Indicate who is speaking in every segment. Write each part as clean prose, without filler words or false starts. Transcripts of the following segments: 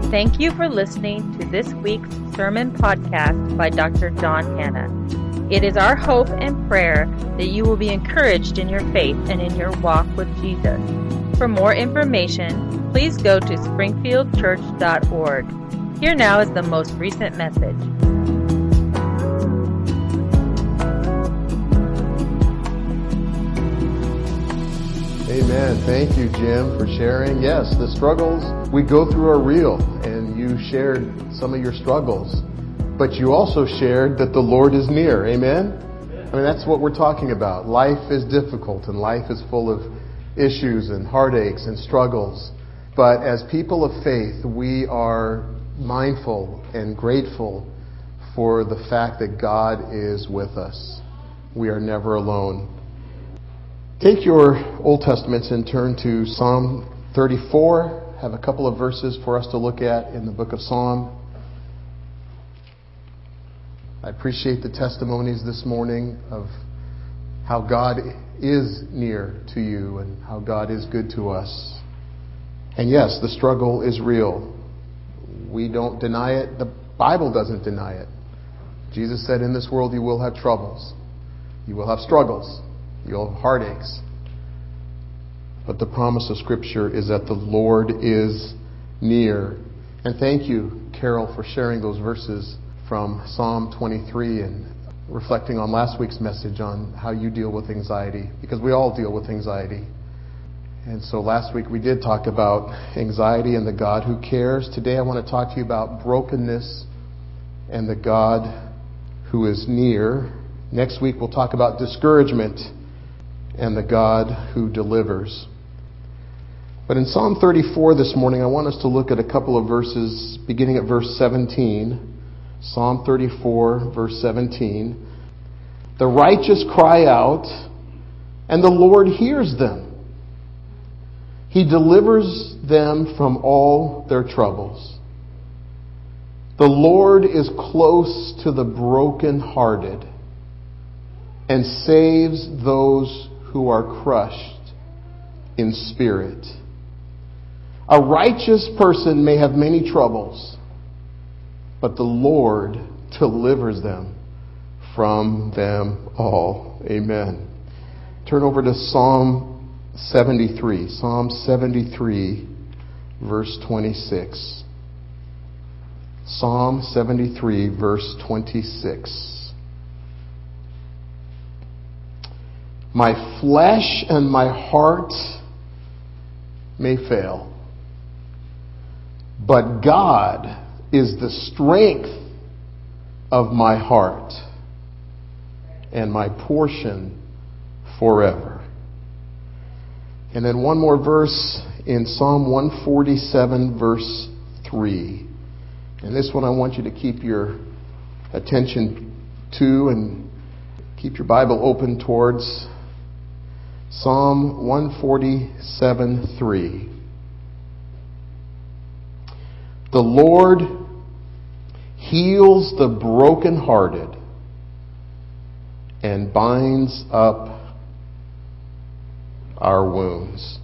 Speaker 1: Thank you for listening to this week's sermon podcast by Dr. John Hanna. It is our hope and prayer that you will be encouraged in your faith and in your walk with Jesus. For more information, please go to springfieldchurch.org. Here now is the most recent message.
Speaker 2: Amen. Thank you, Jim, for sharing. Yes, the struggles we go through are real, and you shared some of your struggles, but you also shared that the Lord is near. Amen? I mean, that's what we're talking about. Life is difficult, and life is full of issues and heartaches and struggles. But as people of faith, we are mindful and grateful for the fact that God is with us. We are never alone. Take your Old Testaments and turn to Psalm 34. I have a couple of verses for us to look at in the book of Psalm. I appreciate the testimonies this morning of how God is near to you and how God is good to us. And yes, the struggle is real. We don't deny it. The Bible doesn't deny it. Jesus said, in this world you will have troubles. You will have struggles. You'll have heartaches. But the promise of Scripture is that the Lord is near. And thank you, Carol, for sharing those verses from Psalm 23 and reflecting on last week's message on how you deal with anxiety, because we all deal with anxiety. And so last week we did talk about anxiety and the God who cares. Today I want to talk to you about brokenness and the God who is near. Next week we'll talk about discouragement and the God who delivers. But in Psalm 34 this morning, I want us to look at a couple of verses beginning at verse 17. Psalm 34, verse 17. The righteous cry out, and the Lord hears them. He delivers them from all their troubles. The Lord is close to the brokenhearted and saves those who are crushed in spirit. A righteous person may have many troubles, but the Lord delivers them from them all. Amen. Turn over to Psalm 73. Psalm 73, verse 26. Psalm 73, verse 26. My flesh and my heart may fail, but God is the strength of my heart and my portion forever. And then one more verse in Psalm 147, verse 3. And this one I want you to keep your attention to and keep your Bible open towards. Psalm 147:3. The Lord heals the brokenhearted and binds up our wounds.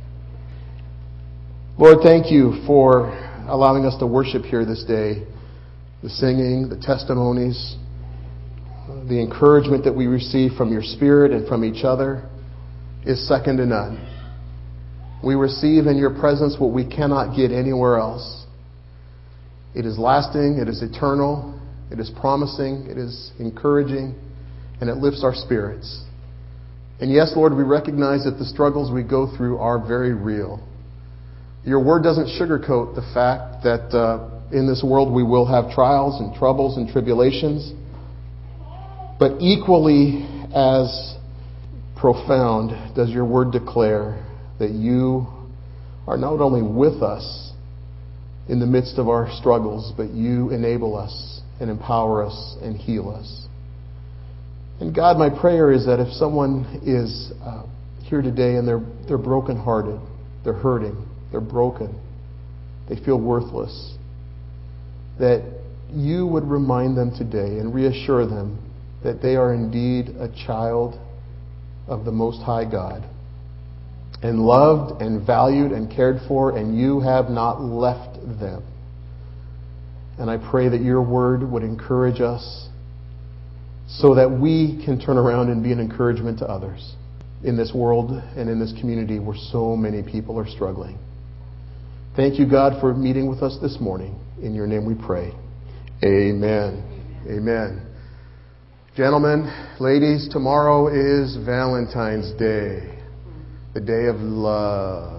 Speaker 2: Lord, thank you for allowing us to worship here this day. The singing, the testimonies, the encouragement that we receive from your Spirit and from each other is second to none. We receive in your presence what we cannot get anywhere else. It is lasting, it is eternal, it is promising, it is encouraging, and it lifts our spirits. And yes, Lord, we recognize that the struggles we go through are very real. Your word doesn't sugarcoat the fact that in this world we will have trials and troubles and tribulations. But equally as profound does your word declare that you are not only with us in the midst of our struggles, but you enable us and empower us and heal us. And God, my prayer is that if someone is here today and they're brokenhearted, they're hurting, they're broken, they feel worthless, that you would remind them today and reassure them that they are indeed a child of the Most High God, and loved and valued and cared for, and you have not left them. And I pray that your word would encourage us so that we can turn around and be an encouragement to others in this world and in this community where so many people are struggling. Thank you, God, for meeting with us this morning. In your name we pray. Amen. Amen. Gentlemen, ladies, tomorrow is Valentine's Day, the day of love.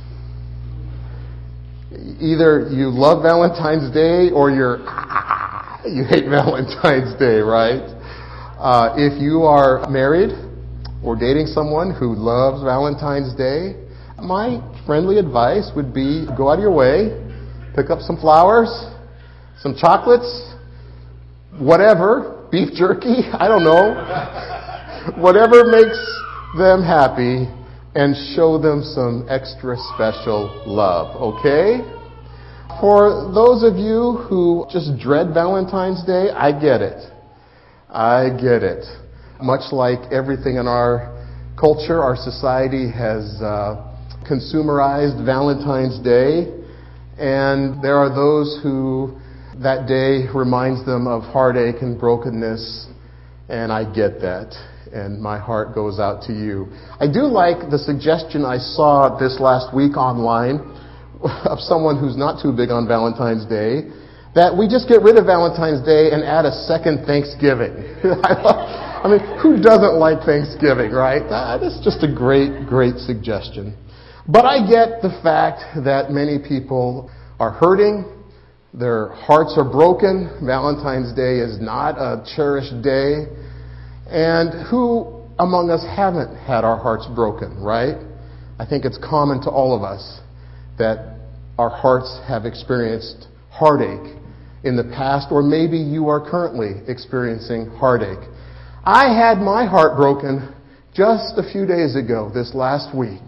Speaker 2: Either you love Valentine's Day or you hate Valentine's Day, right? If you are married or dating someone who loves Valentine's Day, my friendly advice would be go out of your way, pick up some flowers, some chocolates, whatever, beef jerky, I don't know, whatever makes them happy, and show them some extra special love, okay? For those of you who just dread Valentine's Day, I get it. I get it. Much like everything in our culture, our society has consumerized Valentine's Day, and there are those who that day reminds them of heartache and brokenness, and I get that, and my heart goes out to you. I do like the suggestion I saw this last week online of someone who's not too big on Valentine's Day, that we just get rid of Valentine's Day and add a second Thanksgiving. I mean, who doesn't like Thanksgiving, right? That's just a great, great suggestion. But I get the fact that many people are hurting. Their hearts are broken. Valentine's Day is not a cherished day. And who among us haven't had our hearts broken, right? I think it's common to all of us that our hearts have experienced heartache in the past, or maybe you are currently experiencing heartache. I had my heart broken just a few days ago, this last week,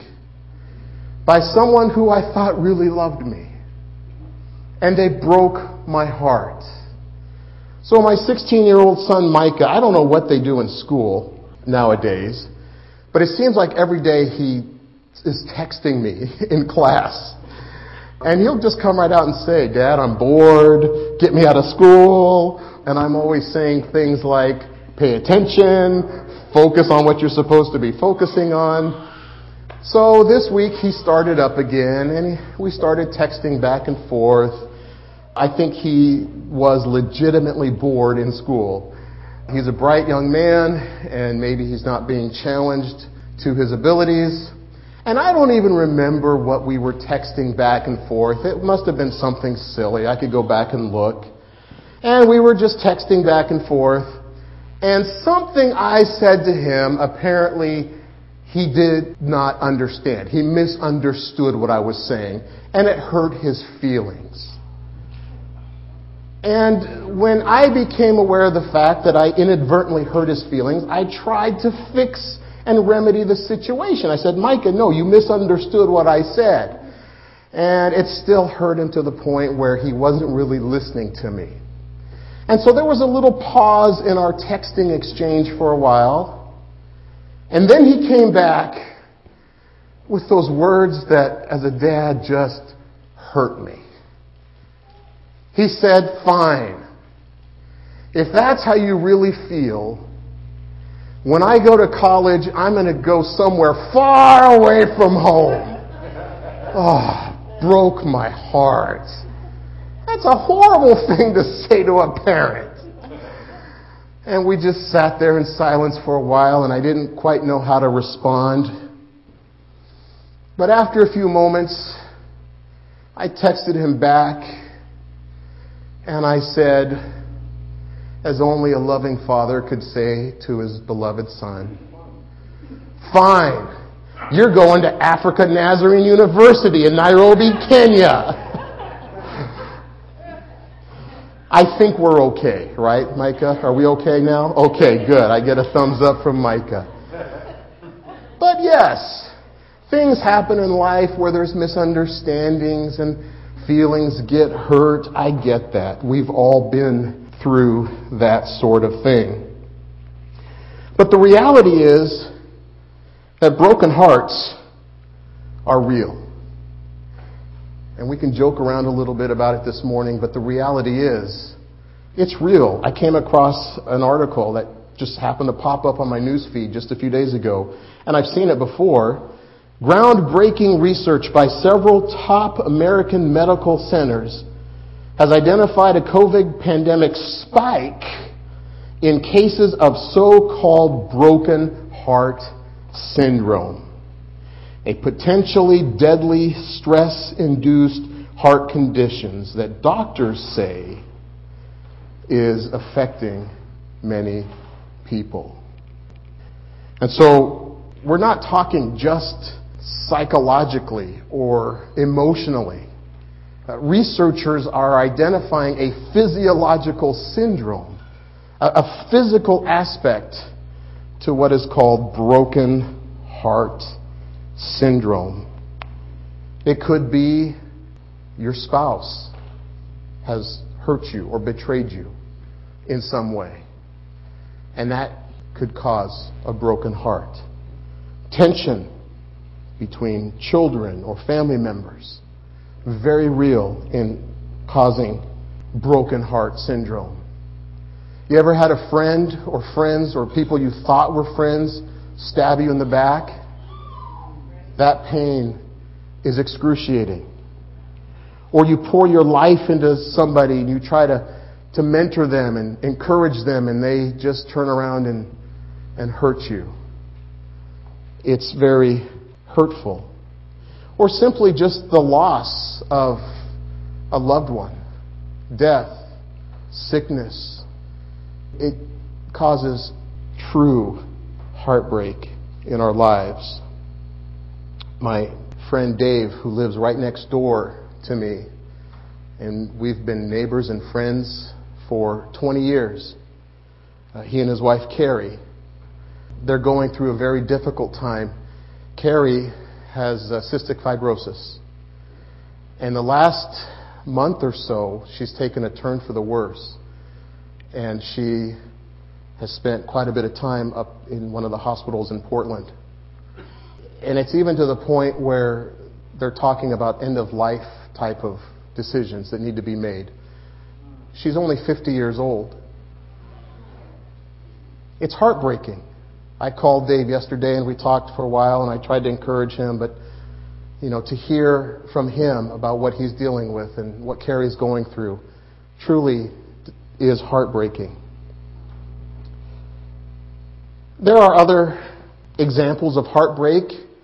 Speaker 2: by someone who I thought really loved me. And they broke my heart. So my 16-year-old son, Micah, I don't know what they do in school nowadays, but it seems like every day he is texting me in class. And he'll just come right out and say, Dad, I'm bored, get me out of school. And I'm always saying things like, pay attention, focus on what you're supposed to be focusing on. So this week he started up again, and we started texting back and forth. I think he was legitimately bored in school. He's a bright young man, and maybe he's not being challenged to his abilities. And I don't even remember what we were texting back and forth. It must have been something silly. I could go back and look. And we were just texting back and forth. And something I said to him, apparently he did not understand. He misunderstood what I was saying. And it hurt his feelings. And when I became aware of the fact that I inadvertently hurt his feelings, I tried to fix and remedy the situation. I said, Micah, no, you misunderstood what I said. And it still hurt him to the point where he wasn't really listening to me. And so there was a little pause in our texting exchange for a while. And then he came back with those words that, as a dad, just hurt me. He said, fine. If that's how you really feel, when I go to college, I'm going to go somewhere far away from home. Oh, broke my heart. That's a horrible thing to say to a parent. And we just sat there in silence for a while, and I didn't quite know how to respond. But after a few moments, I texted him back, and I said, as only a loving father could say to his beloved son, fine, you're going to Africa Nazarene University in Nairobi, Kenya. I think we're okay, right, Micah? Are we okay now? Okay, good. I get a thumbs up from Micah. But yes, things happen in life where there's misunderstandings and feelings get hurt. I get that. We've all been through that sort of thing. But the reality is that broken hearts are real. And we can joke around a little bit about it this morning, but the reality is, it's real. I came across an article that just happened to pop up on my news feed just a few days ago, and I've seen it before. Groundbreaking research by several top American medical centers has identified a COVID pandemic spike in cases of so-called broken heart syndrome, a potentially deadly stress-induced heart condition that doctors say is affecting many people. And so we're not talking just psychologically or emotionally. Researchers are identifying a physiological syndrome, a physical aspect to what is called broken heart syndrome. It could be your spouse has hurt you or betrayed you in some way, and that could cause a broken heart. Tension between children or family members, very real in causing broken heart syndrome. You ever had a friend or friends or people you thought were friends stab you in the back? That pain is excruciating. Or you pour your life into somebody and you try to mentor them and encourage them, and they just turn around and hurt you. It's very hurtful. Or simply just the loss of a loved one, death, sickness. It causes true heartbreak in our lives. My friend Dave, who lives right next door to me, and we've been neighbors and friends for 20 years. He and his wife Carrie, they're going through a very difficult time. Carrie has cystic fibrosis. And the last month or so, she's taken a turn for the worse. And she has spent quite a bit of time up in one of the hospitals in Portland. And it's even to the point where they're talking about end-of-life type of decisions that need to be made. She's only 50 years old. It's heartbreaking. I called Dave yesterday and we talked for a while, and I tried to encourage him, but to hear from him about what he's dealing with and what Carrie's going through truly is heartbreaking. There are other examples of heartbreak.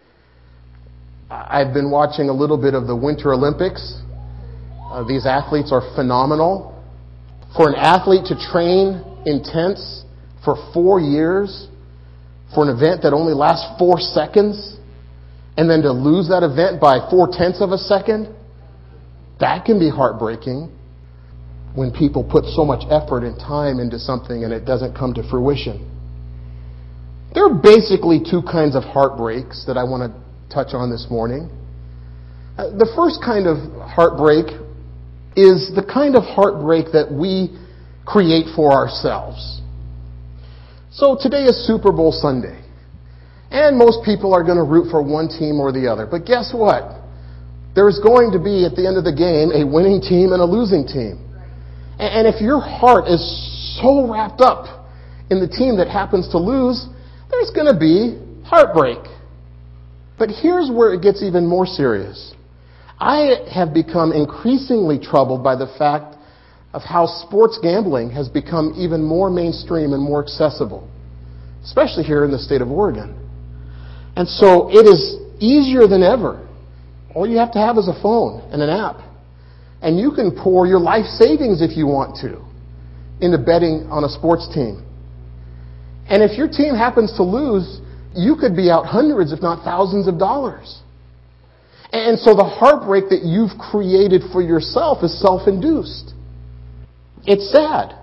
Speaker 2: I've been watching a little bit of the Winter Olympics. These athletes are phenomenal. For an athlete to train intense for 4 years for an event that only lasts 4 seconds, and then to lose that event by 0.4 of a second, that can be heartbreaking when people put so much effort and time into something and it doesn't come to fruition. There are basically 2 kinds of heartbreaks that I want to touch on this morning. The first kind of heartbreak is the kind of heartbreak that we create for ourselves. So today is Super Bowl Sunday, and most people are going to root for one team or the other. But guess what? There's going to be, at the end of the game, a winning team and a losing team. And if your heart is so wrapped up in the team that happens to lose, there's going to be heartbreak. But here's where it gets even more serious. I have become increasingly troubled by the fact of how sports gambling has become even more mainstream and more accessible, especially here in the state of Oregon. And so it is easier than ever. All you have to have is a phone and an app. And you can pour your life savings, if you want to, into betting on a sports team. And if your team happens to lose, you could be out hundreds, if not thousands of dollars. And so the heartbreak that you've created for yourself is self-induced. It's sad.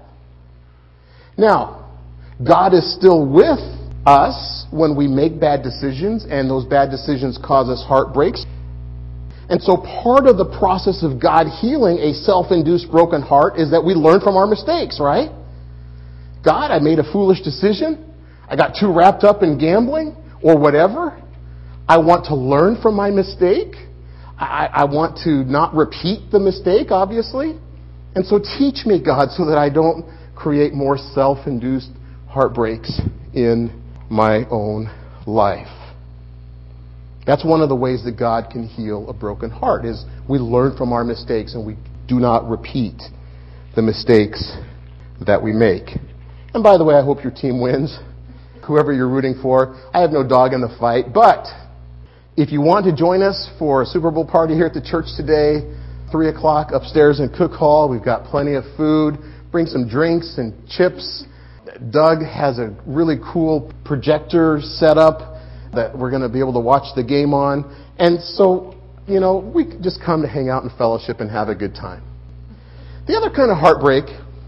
Speaker 2: Now, God is still with us when we make bad decisions, and those bad decisions cause us heartbreaks. And so part of the process of God healing a self-induced broken heart is that we learn from our mistakes, right? God, I made a foolish decision. I got too wrapped up in gambling or whatever. I want to learn from my mistake. I want to not repeat the mistake, obviously. And so teach me, God, so that I don't create more self-induced heartbreaks in my own life. That's one of the ways that God can heal a broken heart, is we learn from our mistakes and we do not repeat the mistakes that we make. And by the way, I hope your team wins, whoever you're rooting for. I have no dog in the fight, but if you want to join us for a Super Bowl party here at the church today, 3 o'clock upstairs in Cook Hall, we've got plenty of food. Bring some drinks and chips. Doug has a really cool projector set up that we're going to be able to watch the game on. And so, we can just come to hang out and fellowship and have a good time. The other kind of heartbreak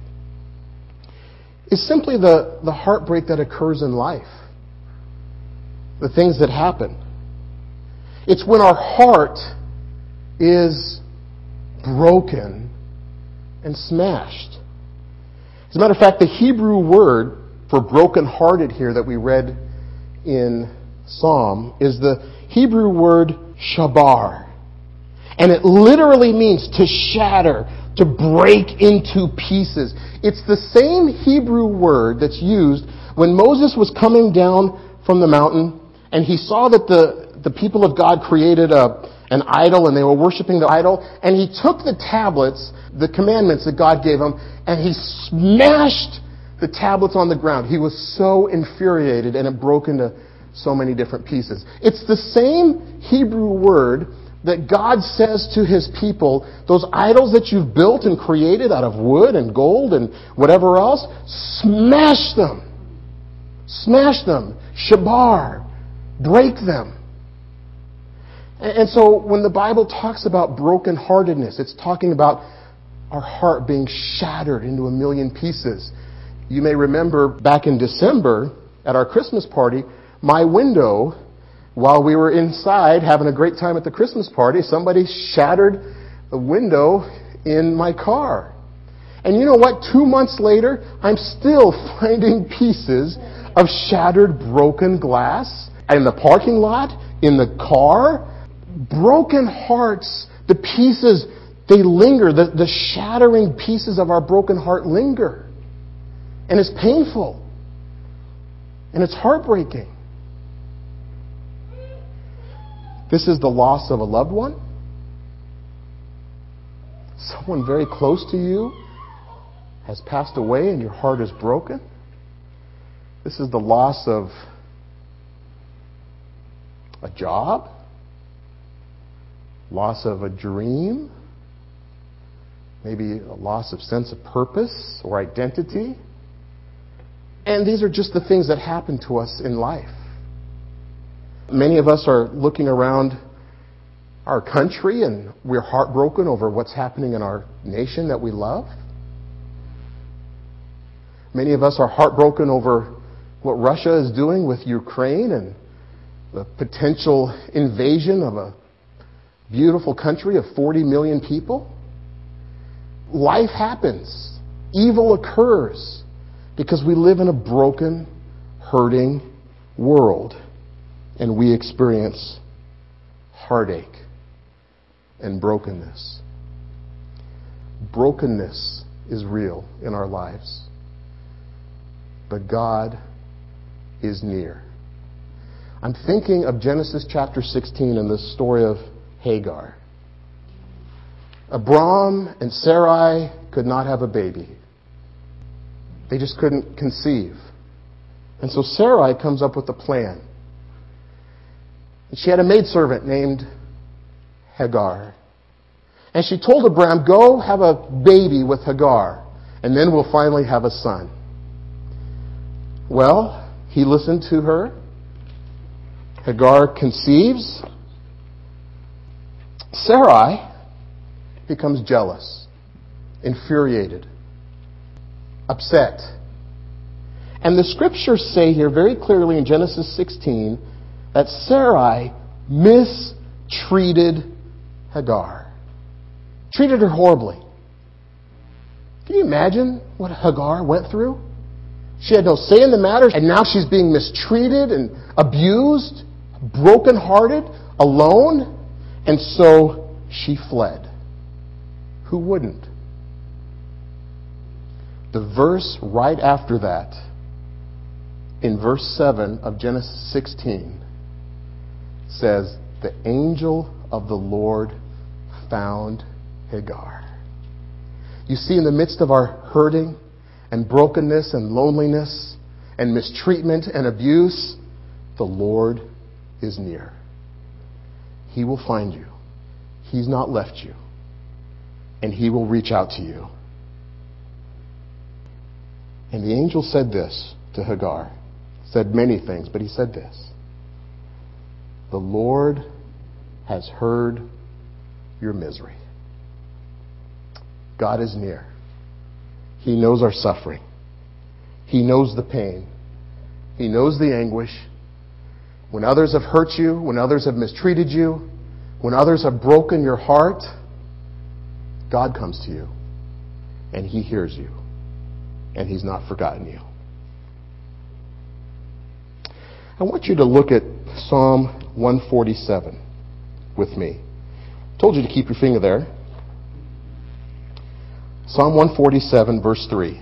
Speaker 2: is simply the heartbreak that occurs in life. The things that happen. It's when our heart is broken and smashed. As a matter of fact, the Hebrew word for broken-hearted here that we read in Psalm is the Hebrew word shabar. And it literally means to shatter, to break into pieces. It's the same Hebrew word that's used when Moses was coming down from the mountain and he saw that the people of God created an idol and they were worshiping the idol, and he took the tablets, the commandments that God gave him, and he smashed the tablets on the ground. He was so infuriated and it broke into so many different pieces. It's the same Hebrew word that God says to His people, those idols that you've built and created out of wood and gold and whatever else, smash them. Smash them. Shabar. Break them. And so when the Bible talks about brokenheartedness, it's talking about our heart being shattered into a million pieces. You may remember back in December at our Christmas party, my window, while we were inside having a great time at the Christmas party, somebody shattered the window in my car. And you know what? 2 months later, I'm still finding pieces of shattered, broken glass in the parking lot, in the car. Broken hearts, the pieces, they linger. The shattering pieces of our broken heart linger. And it's painful. And it's heartbreaking. This is the loss of a loved one. Someone very close to you has passed away and your heart is broken. This is the loss of a job, loss of a dream, maybe a loss of sense of purpose or identity. And these are just the things that happen to us in life. Many of us are looking around our country and we're heartbroken over what's happening in our nation that we love. Many of us are heartbroken over what Russia is doing with Ukraine and the potential invasion of a beautiful country of 40 million people. Life happens. Evil occurs because we live in a broken, hurting world. And we experience heartache and brokenness. Brokenness is real in our lives. But God is near. I'm thinking of Genesis chapter 16 and the story of Hagar. Abram and Sarai could not have a baby. They just couldn't conceive. And so Sarai comes up with a plan. She had a maidservant named Hagar. And she told Abram, go have a baby with Hagar, and then we'll finally have a son. Well, he listened to her. Hagar conceives. Sarai becomes jealous, infuriated, upset. And the scriptures say here very clearly in Genesis 16 that Sarai mistreated Hagar. Treated her horribly. Can you imagine what Hagar went through? She had no say in the matter, and now she's being mistreated and abused, brokenhearted, alone. And so she fled. Who wouldn't? The verse right after that, in verse 7 of Genesis 16, says, the angel of the Lord found Hagar. You see, in the midst of our hurting and brokenness and loneliness and mistreatment and abuse, the Lord is near. He will find you. He's not left you. And He will reach out to you. And the angel said this to Hagar. Said many things, but he said this. The Lord has heard your misery. God is near. He knows our suffering. He knows the pain. He knows the anguish. When others have hurt you, when others have mistreated you, when others have broken your heart, God comes to you and He hears you and He's not forgotten you. I want you to look at Psalm 147 with me. I told you to keep your finger there. Psalm 147, verse 3.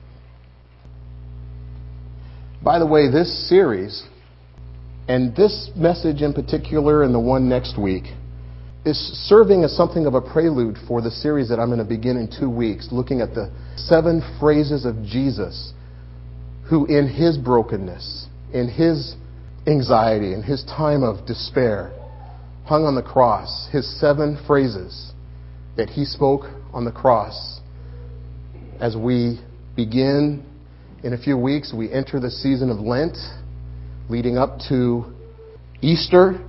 Speaker 2: By the way, this series, and this message in particular and the one next week, is serving as something of a prelude for the series that I'm going to begin in 2 weeks, looking at the 7 phrases of Jesus, who in His brokenness, in His anxiety, in His time of despair, hung on the cross, His 7 phrases that He spoke on the cross. As we begin in a few weeks, we enter the season of Lent, leading up to Easter.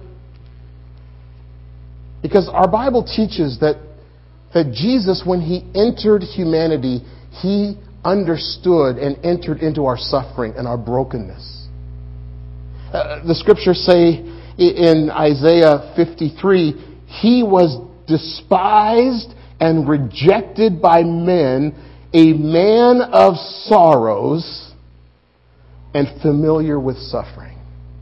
Speaker 2: Because our Bible teaches that Jesus, when He entered humanity, He understood and entered into our suffering and our brokenness. The scriptures say in Isaiah 53, He was despised and rejected by men, a man of sorrows and familiar with suffering.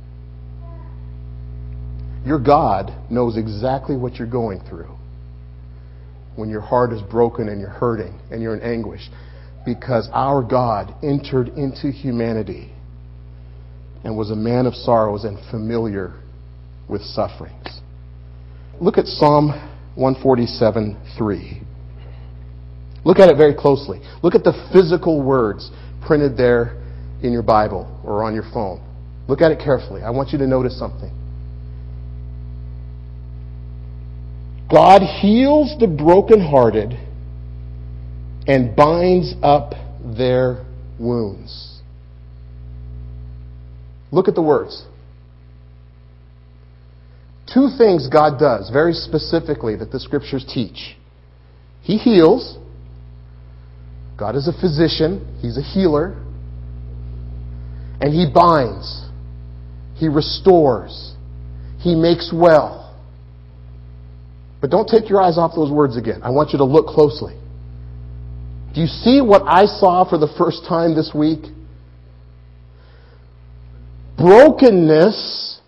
Speaker 2: Your God knows exactly what you're going through when your heart is broken and you're hurting and you're in anguish, because our God entered into humanity and was a man of sorrows and familiar with sufferings. Look at Psalm 147:3. Look at it very closely. Look at the physical words printed there in your Bible or on your phone. Look at it carefully. I want you to notice something. God heals the brokenhearted and binds up their wounds. Look at the words. 2 things God does very specifically that the scriptures teach. He heals. God is a physician. He's a healer. And He binds. He restores. He makes well. But don't take your eyes off those words again. I want you to look closely. Do you see what I saw for the first time this week? Brokenness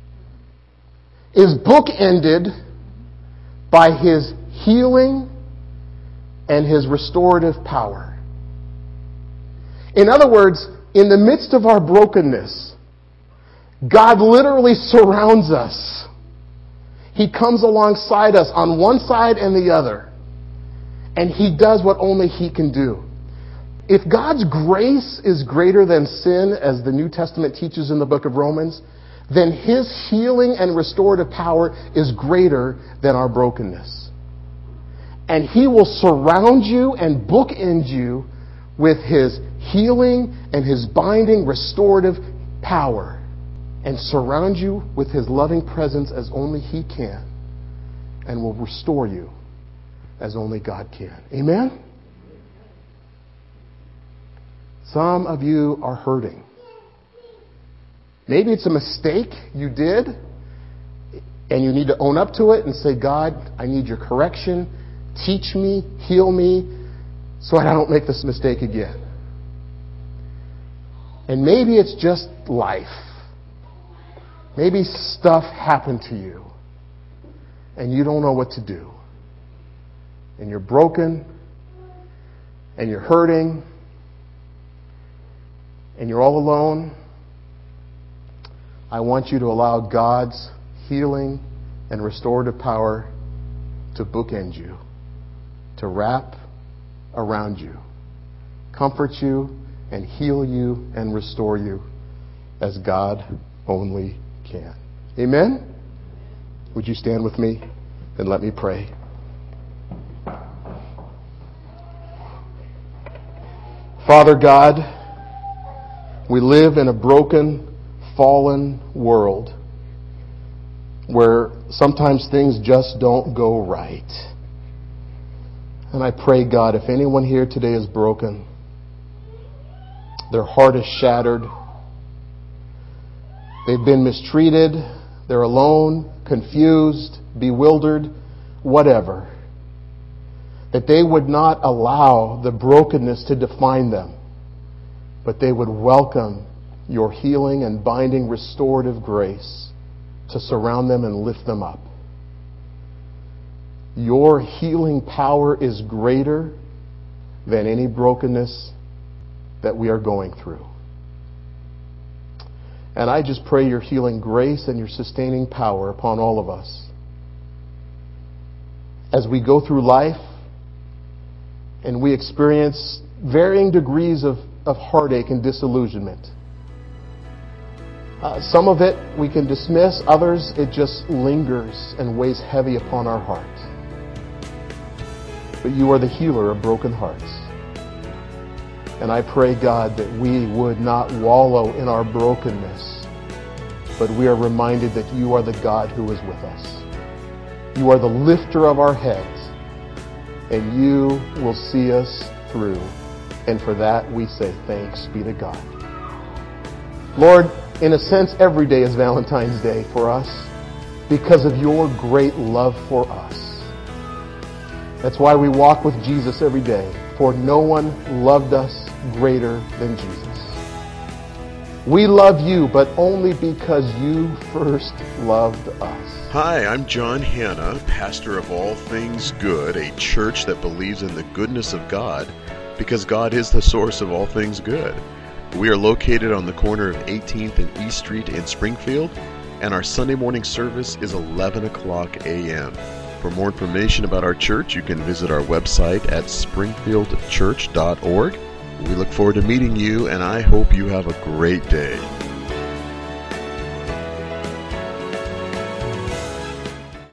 Speaker 2: is bookended by His healing and His restorative power. In other words, in the midst of our brokenness, God literally surrounds us. He comes alongside us on one side and the other. And He does what only He can do. If God's grace is greater than sin, as the New Testament teaches in the book of Romans, then His healing and restorative power is greater than our brokenness. And He will surround you and bookend you with His healing and His binding restorative power, and surround you with His loving presence as only He can, and will restore you as only God can. Amen? Some of you are hurting. Maybe it's a mistake you did, and you need to own up to it and say, God, I need your correction. Teach me, heal me, so I don't make this mistake again. And maybe it's just life. Maybe stuff happened to you, and you don't know what to do. and you're broken and you're hurting and you're all alone, I want you to allow God's healing and restorative power to bookend you, to wrap around you, comfort you, and heal you and restore you as God only can. Amen? Would you stand with me and let me pray? Father God, we live in a broken, fallen world where sometimes things just don't go right. And I pray, God, if anyone here today is broken, their heart is shattered, they've been mistreated, they're alone, confused, bewildered, whatever, that they would not allow the brokenness to define them, but they would welcome your healing and binding restorative grace to surround them and lift them up. Your healing power is greater than any brokenness that we are going through. And I just pray your healing grace and your sustaining power upon all of us as we go through life and we experience varying degrees of heartache and disillusionment. Some of it we can dismiss, others it just lingers and weighs heavy upon our heart. But you are the healer of broken hearts. And I pray, God, that we would not wallow in our brokenness, but we are reminded that you are the God who is with us. You are the lifter of our heads, and you will see us through. And for that we say thanks be to God. Lord, in a sense, every day is Valentine's Day for us because of your great love for us. That's why we walk with Jesus every day, for no one loved us greater than Jesus. We love you, but only because you first loved us.
Speaker 3: Hi, I'm John Hanna, pastor of All Things Good, a church that believes in the goodness of God because God is the source of all things good. We are located on the corner of 18th and East Street in Springfield, and our Sunday morning service is 11 o'clock a.m. For more information about our church, you can visit our website at springfieldchurch.org. We look forward to meeting you, and I hope you have a great day.